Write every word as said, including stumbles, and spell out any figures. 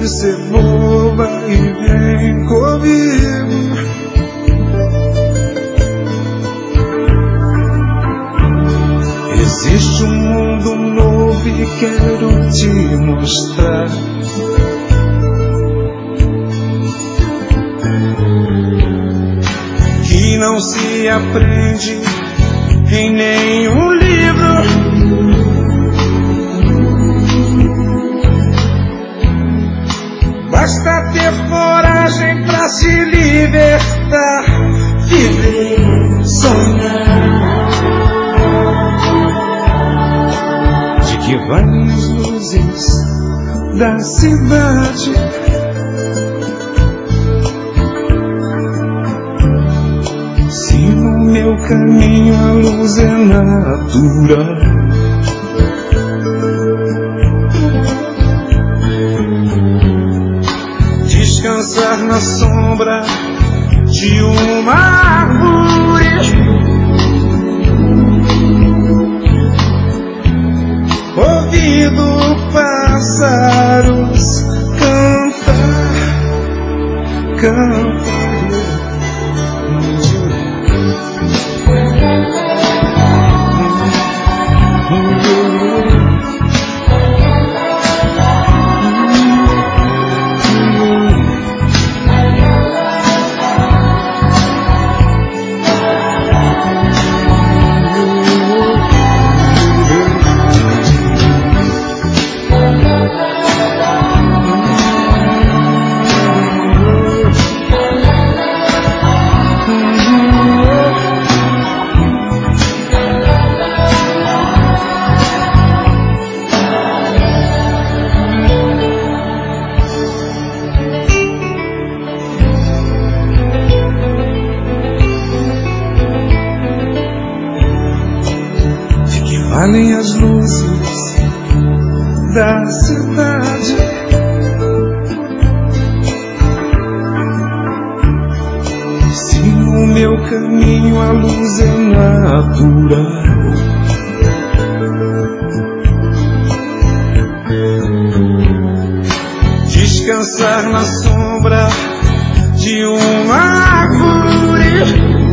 de ser boba e vem comigo. Existe um mundo novo e quero te mostrar. Que não se aprende em nenhum livro. Basta ter coragem pra se libertar, viver, sonhar. De que valem as luzes da cidade? Se no meu caminho a luz é natural. Descansar na sombra de uma árvore, ouvindo pássaros cantar, cantar. Valem as luzes da cidade. Se no meu caminho a luz é natural. Descansar na sombra de uma árvore,